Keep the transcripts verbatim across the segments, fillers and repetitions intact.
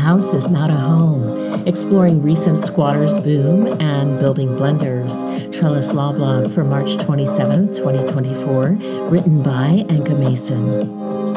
house is not a home, exploring recent squatters' boom and building blunders. Trellis Law Blog for March twenty-seventh, twenty twenty-four, written by Anka Mason.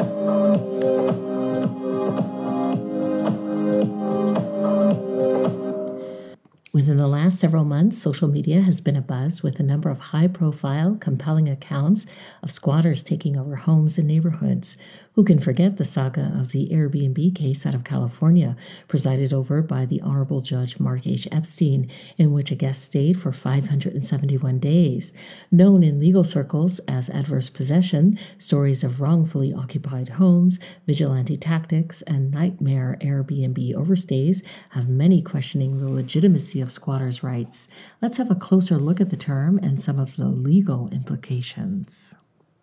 Within the last several months, social media has been abuzz with a number of high-profile, compelling accounts of squatters taking over homes and neighborhoods. Who can forget the saga of the Airbnb case out of California, presided over by the Honorable Judge Mark H. Epstein, in which a guest stayed for five hundred seventy-one days. Known in legal circles as adverse possession, stories of wrongfully occupied homes, vigilante tactics, and nightmare Airbnb overstays have many questioning the legitimacy of squatters' rights. Let's have a closer look at the term and some of the legal implications.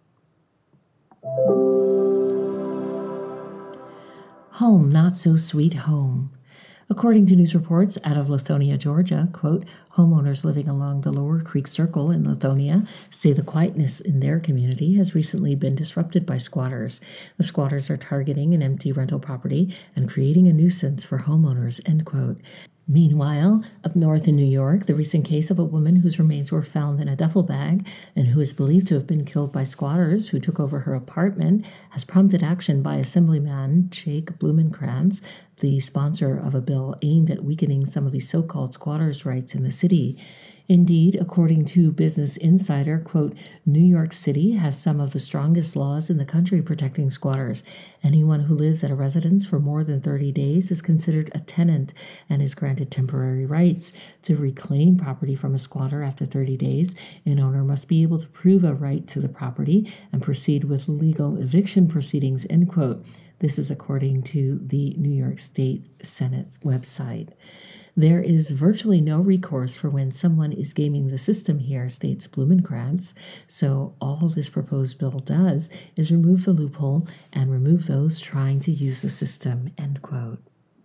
Home not so sweet home. According to news reports out of Lithonia, Georgia, quote, homeowners living along the Lower Creek Circle in Lithonia say the quietness in their community has recently been disrupted by squatters. The squatters are targeting an empty rental property and creating a nuisance for homeowners, end quote. Meanwhile, up north in New York, the recent case of a woman whose remains were found in a duffel bag and who is believed to have been killed by squatters who took over her apartment has prompted action by Assemblyman Jake Blumenkrantz, the sponsor of a bill aimed at weakening some of the so-called squatters' rights in the city. Indeed, according to Business Insider, quote, New York City has some of the strongest laws in the country protecting squatters. Anyone who lives at a residence for more than thirty days is considered a tenant and is granted temporary rights. To reclaim property from a squatter after thirty days, an owner must be able to prove a right to the property and proceed with legal eviction proceedings, end quote. This is according to the New York State Senate website. There is virtually no recourse for when someone is gaming the system here, states Blumenkrantz. So all this proposed bill does is remove the loophole and remove those trying to use the system, end quote.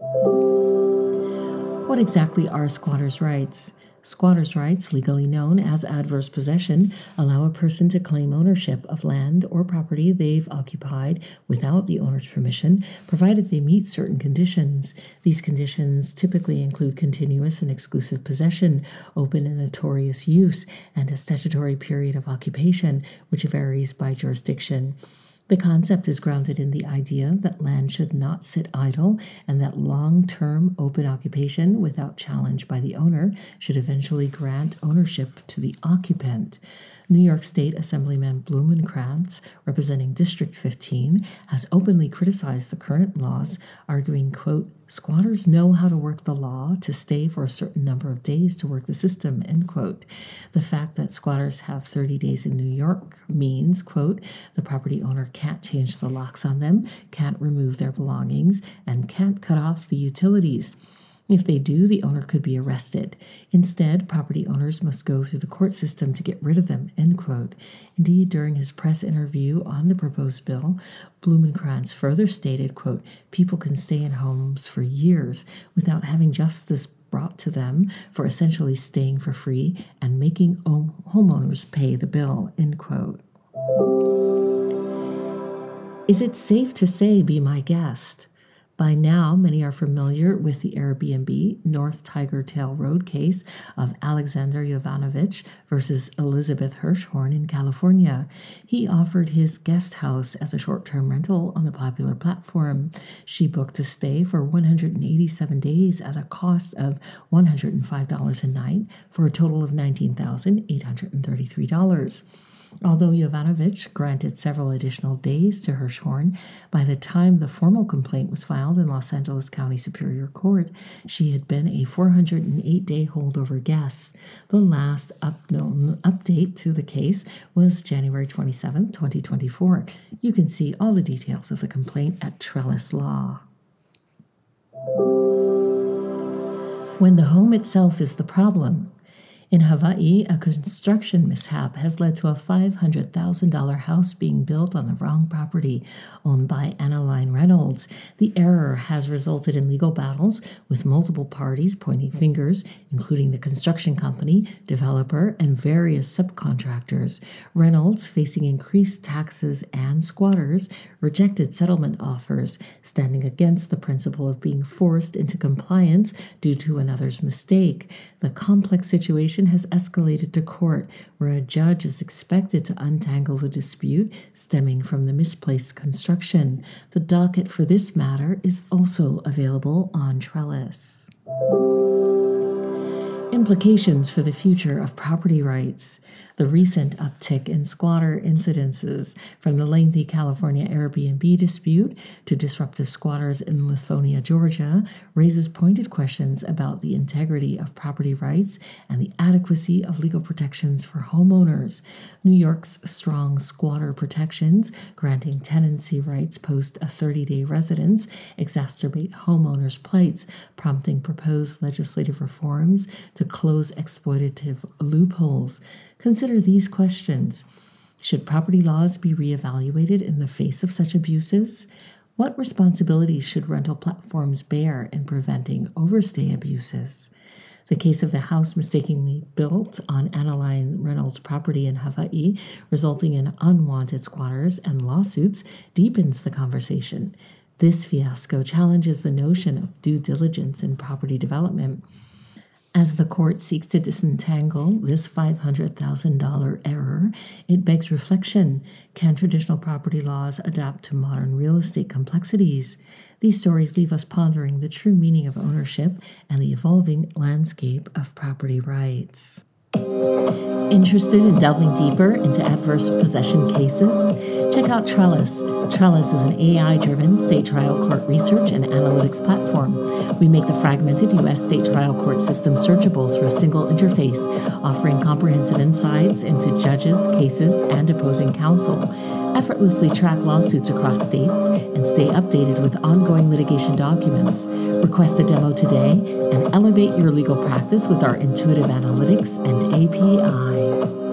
What exactly are squatters' rights? Squatters' rights, legally known as adverse possession, allow a person to claim ownership of land or property they've occupied without the owner's permission, provided they meet certain conditions. These conditions typically include continuous and exclusive possession, open and notorious use, and a statutory period of occupation, which varies by jurisdiction. The concept is grounded in the idea that land should not sit idle and that long-term open occupation without challenge by the owner should eventually grant ownership to the occupant. New York State Assemblyman Blumenkrantz, representing District fifteen, has openly criticized the current laws, arguing, quote, squatters know how to work the law to stay for a certain number of days to work the system, end quote. The fact that squatters have thirty days in New York means, quote, the property owner can't change the locks on them, can't remove their belongings, and can't cut off the utilities. If they do, the owner could be arrested. Instead, property owners must go through the court system to get rid of them, end quote. Indeed, during his press interview on the proposed bill, Blumenkrantz further stated, quote, people can stay in homes for years without having justice brought to them for essentially staying for free and making home- homeowners pay the bill, end quote. Is it safe to say, be my guest? By now, many are familiar with the Airbnb North Tiger Tail Road case of Alexander Jovanovic versus Elizabeth Hirschhorn in California. He offered his guest house as a short-term rental on the popular platform. She booked a stay for one hundred eighty-seven days at a cost of one hundred five dollars a night for a total of nineteen thousand eight hundred thirty-three dollars. Although Jovanovic granted several additional days to Hirschhorn, by the time the formal complaint was filed in Los Angeles County Superior Court, she had been a four hundred eight day holdover guest. The last up- update to the case was January twenty-seventh, twenty twenty-four. You can see all the details of the complaint at Trellis Law. When the home itself is the problem. In Hawaii, a construction mishap has led to a five hundred thousand dollars house being built on the wrong property owned by Analine Reynolds. The error has resulted in legal battles with multiple parties pointing fingers, including the construction company, developer, and various subcontractors. Reynolds, facing increased taxes, and squatters rejected settlement offers, standing against the principle of being forced into compliance due to another's mistake. The complex situation has escalated to court, where a judge is expected to untangle the dispute stemming from the misplaced construction. The docket for this matter is also available on Trellis. Implications for the future of property rights. The recent uptick in squatter incidences, from the lengthy California Airbnb dispute to disruptive squatters in Lithonia, Georgia, raises pointed questions about the integrity of property rights and the adequacy of legal protections for homeowners. New York's strong squatter protections, granting tenancy rights post a thirty-day residence, exacerbate homeowners' plights, prompting proposed legislative reforms to close exploitative loopholes. Consider these questions. Should property laws be reevaluated in the face of such abuses? What responsibilities should rental platforms bear in preventing overstay abuses? The case of the house mistakenly built on Analine Reynolds' property in Hawaii, resulting in unwanted squatters and lawsuits, deepens the conversation. This fiasco challenges the notion of due diligence in property development. As the court seeks to disentangle this five hundred thousand dollars error, it begs reflection. Can traditional property laws adapt to modern real estate complexities? These stories leave us pondering the true meaning of ownership and the evolving landscape of property rights. Interested in delving deeper into adverse possession cases? Check out Trellis. Trellis is an A I-driven state trial court research and analytics platform. We make the fragmented U S state trial court system searchable through a single interface, offering comprehensive insights into judges, cases, and opposing counsel. Effortlessly track lawsuits across states and stay updated with ongoing litigation documents. Request a demo today and elevate your legal practice with our intuitive analytics and A P I.